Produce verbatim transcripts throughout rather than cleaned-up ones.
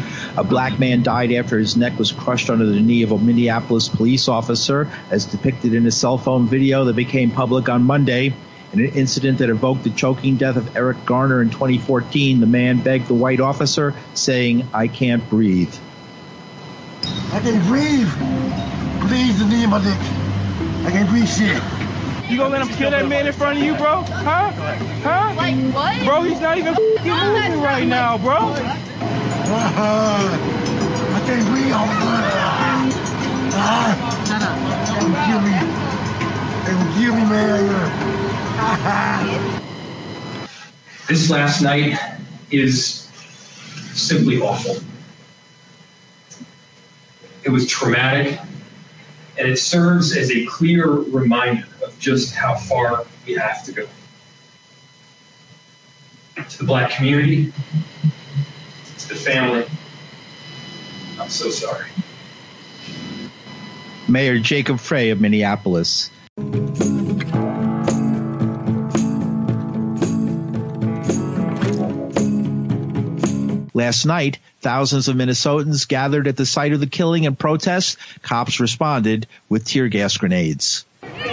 A black man died after his neck was crushed under the knee of a Minneapolis police officer, as depicted in a cell phone video that became public on Monday. In an incident that evoked the choking death of Eric Garner in twenty fourteen, the man begged the white officer, saying, "I can't breathe." I can't breathe. Please, the knee in my dick. I can't breathe shit. You gonna let him kill that man in front of you, bro? Huh? Huh? Like what? Bro, he's not even f***ing moving right now, bro. Uh, I can't breathe. Oh, uh, Shut up. they will kill me. They will kill me, man. This last night is simply awful. It was traumatic, and it serves as a clear reminder of just how far we have to go. To the black community, to the family, I'm so sorry. Mayor Jacob Frey of Minneapolis. Last night, thousands of Minnesotans gathered at the site of the killing and protest. Cops responded with tear gas grenades.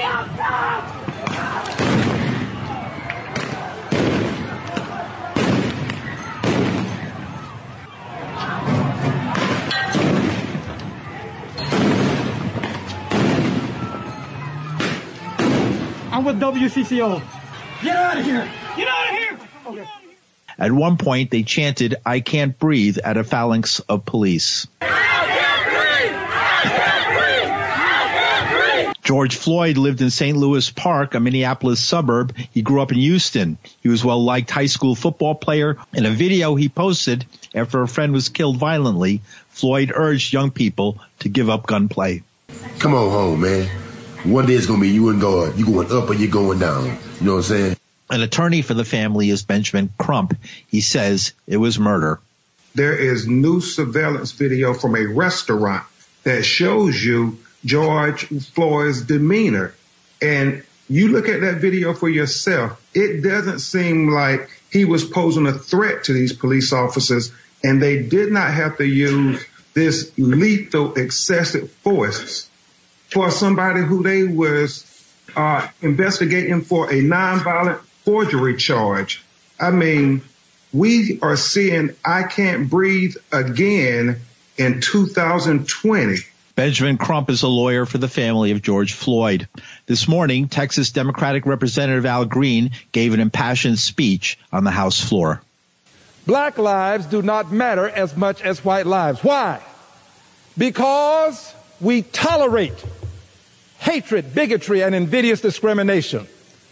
I'm with W C C O. Get out of here! Get out of here! Okay. At one point, they chanted, "I can't breathe," at a phalanx of police. I can't breathe! I can't breathe! I can't breathe! George Floyd lived in Saint Louis Park, a Minneapolis suburb. He grew up in Houston. He was a well-liked high school football player. In a video he posted after a friend was killed violently, Floyd urged young people to give up gunplay. Come on home, man. One day it's going to be you and God. You going up or you going down. You know what I'm saying? An attorney for the family is Benjamin Crump. He says it was murder. There is new surveillance video from a restaurant that shows you George Floyd's demeanor. And you look at that video for yourself. It doesn't seem like he was posing a threat to these police officers, and they did not have to use this lethal, excessive force for somebody who they was uh, investigating for a nonviolent forgery charge. I mean, we are seeing "I Can't Breathe" again in two thousand twenty. Benjamin Crump is a lawyer for the family of George Floyd. This morning, Texas Democratic Representative Al Green gave an impassioned speech on the House floor. Black lives do not matter as much as white lives. Why? Because we tolerate hatred, bigotry, and invidious discrimination.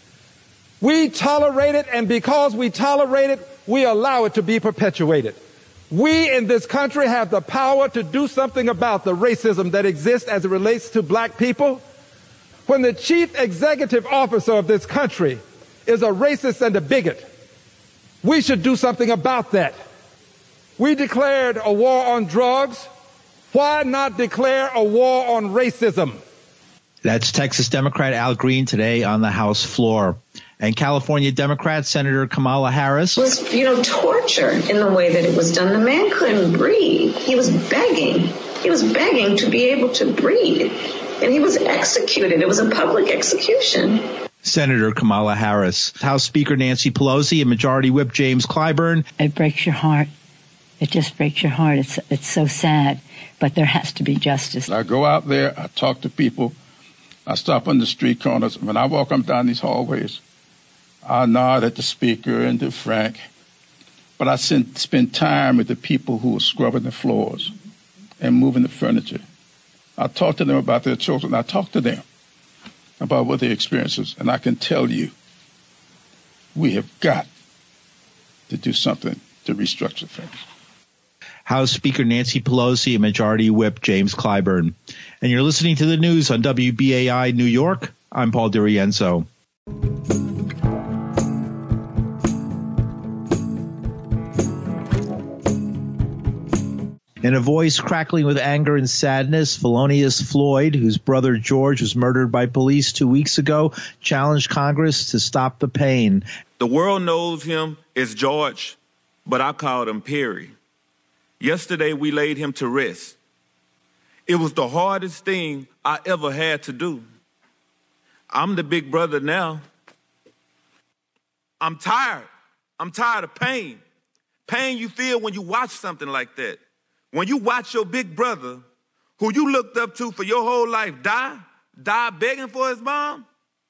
We tolerate it, and because we tolerate it, we allow it to be perpetuated. We in this country have the power to do something about the racism that exists as it relates to black people. When the chief executive officer of this country is a racist and a bigot, we should do something about that. We declared a war on drugs. Why not declare a war on racism? That's Texas Democrat Al Green today on the House floor. And California Democrat Senator Kamala Harris was, you know, torture in the way that it was done. The man couldn't breathe. He was begging. He was begging to be able to breathe. And he was executed. It was a public execution. Senator Kamala Harris. House Speaker Nancy Pelosi and Majority Whip James Clyburn. It breaks your heart. It just breaks your heart. It's, it's so sad. But there has to be justice. I go out there. I talk to people. I stop on the street corners. When I walk up down these hallways, I nod at the speaker and to Frank, but I spend time with the people who are scrubbing the floors and moving the furniture. I talk to them about their children. I talk to them about what their experiences, and I can tell you, we have got to do something to restructure things. House Speaker Nancy Pelosi and Majority Whip James Clyburn. And you're listening to the news on W B A I New York. I'm Paul DiRienzo. In a voice crackling with anger and sadness, Felonious Floyd, whose brother George was murdered by police two weeks ago, challenged Congress to stop the pain. The world knows him as George, but I called him Perry. Yesterday, we laid him to rest. It was the hardest thing I ever had to do. I'm the big brother now. I'm tired. I'm tired of pain. Pain you feel when you watch something like that. When you watch your big brother, who you looked up to for your whole life, die, die begging for his mom.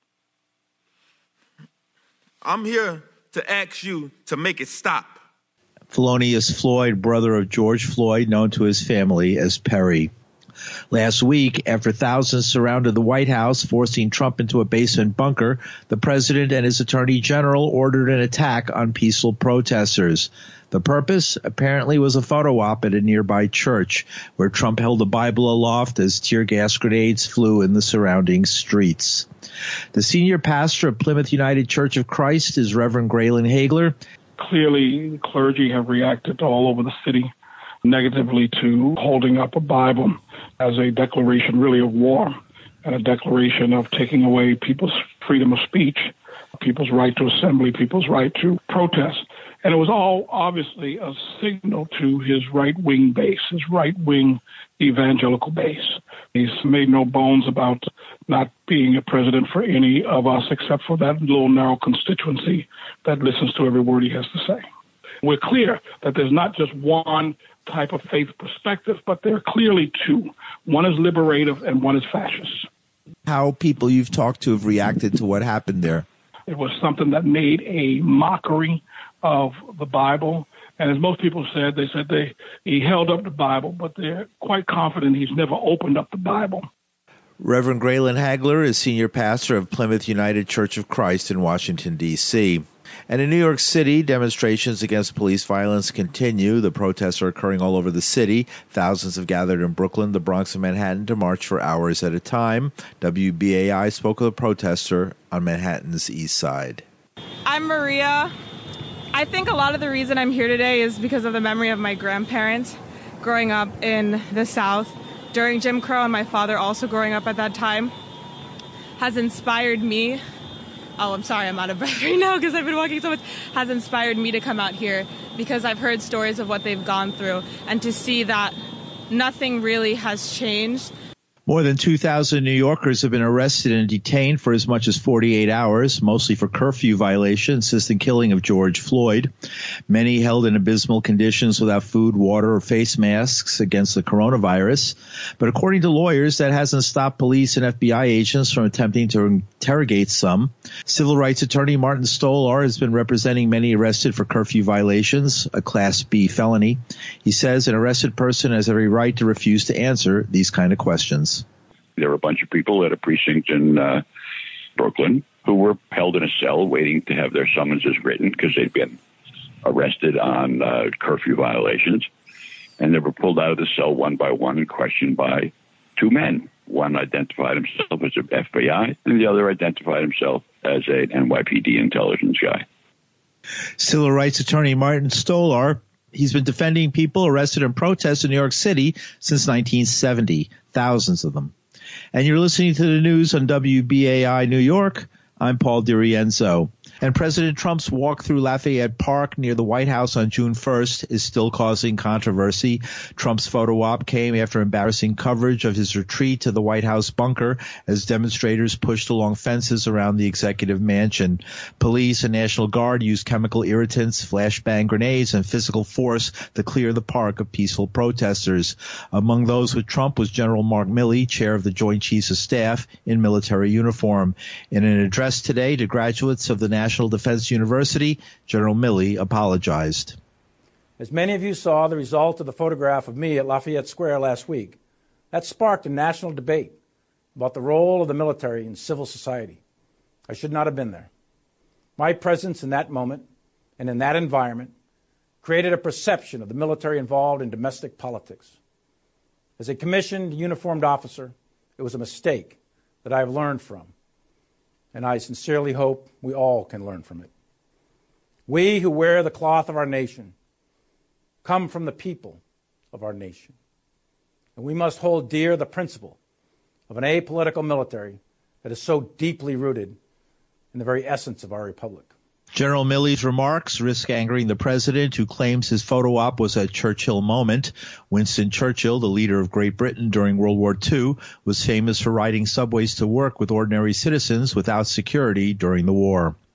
I'm here to ask you to make it stop. Felonious Floyd, brother of George Floyd, known to his family as Perry. Last week, after thousands surrounded the White House, forcing Trump into a basement bunker, the president and his attorney general ordered an attack on peaceful protesters. The purpose, apparently, was a photo op at a nearby church, where Trump held the Bible aloft as tear gas grenades flew in the surrounding streets. The senior pastor of Plymouth United Church of Christ is Reverend Graylin Hagler. Clearly, clergy have reacted all over the city negatively to holding up a Bible as a declaration really of war and a declaration of taking away people's freedom of speech, people's right to assembly, people's right to protest. And it was all obviously a signal to his right-wing base, his right-wing evangelical base. He's made no bones about not being a president for any of us except for that little narrow constituency that listens to every word he has to say. We're clear that there's not just one type of faith perspective, but there are clearly two. One is liberative and one is fascist. How people you've talked to have reacted to what happened there? It was something that made a mockery of the Bible. And as most people said, they said they he held up the Bible, but they're quite confident he's never opened up the Bible. Reverend Graylin Hagler is senior pastor of Plymouth United Church of Christ in Washington, D C And in New York City, demonstrations against police violence continue. The protests are occurring all over the city. Thousands have gathered in Brooklyn, the Bronx, and Manhattan to march for hours at a time. W B A I spoke with a protester on Manhattan's east side. I'm Maria. I think a lot of the reason I'm here today is because of the memory of my grandparents growing up in the South during Jim Crow, and my father also growing up at that time has inspired me. Oh, I'm sorry, I'm out of breath right now because I've been walking so much. Has inspired me to come out here because I've heard stories of what they've gone through, and to see that nothing really has changed. More than two thousand New Yorkers have been arrested and detained for as much as forty-eight hours, mostly for curfew violations since the killing of George Floyd. Many held in abysmal conditions without food, water, or face masks against the coronavirus. But according to lawyers, that hasn't stopped police and F B I agents from attempting to interrogate some. Civil rights attorney Martin Stolar has been representing many arrested for curfew violations, a Class B felony. He says an arrested person has every right to refuse to answer these kind of questions. There were a bunch of people at a precinct in uh, Brooklyn who were held in a cell waiting to have their summonses written because they'd been arrested on uh, curfew violations. And they were pulled out of the cell one by one and questioned by two men. One identified himself as an F B I, and the other identified himself as an N Y P D intelligence guy. Civil rights attorney Martin Stolar, he's been defending people arrested in protests in New York City since nineteen seventy, thousands of them. And you're listening to the news on W B A I New York. I'm Paul DiRienzo. And President Trump's walk through Lafayette Park near the White House on June first is still causing controversy. Trump's photo op came after embarrassing coverage of his retreat to the White House bunker as demonstrators pushed along fences around the executive mansion. Police and National Guard used chemical irritants, flashbang grenades, and physical force to clear the park of peaceful protesters. Among those with Trump was General Mark Milley, chair of the Joint Chiefs of Staff, in military uniform. In an address today to graduates of the National National Defense University, General Milley apologized. As many of you saw the result of the photograph of me at Lafayette Square last week, that sparked a national debate about the role of the military in civil society. I should not have been there. My presence in that moment and in that environment created a perception of the military involved in domestic politics. As a commissioned uniformed officer, it was a mistake that I have learned from, and I sincerely hope we all can learn from it. We who wear the cloth of our nation come from the people of our nation, and we must hold dear the principle of an apolitical military that is so deeply rooted in the very essence of our republic. General Milley's remarks risk angering the president, who claims his photo op was a Churchill moment. Winston Churchill, the leader of Great Britain during World War Two, was famous for riding subways to work with ordinary citizens without security during the war.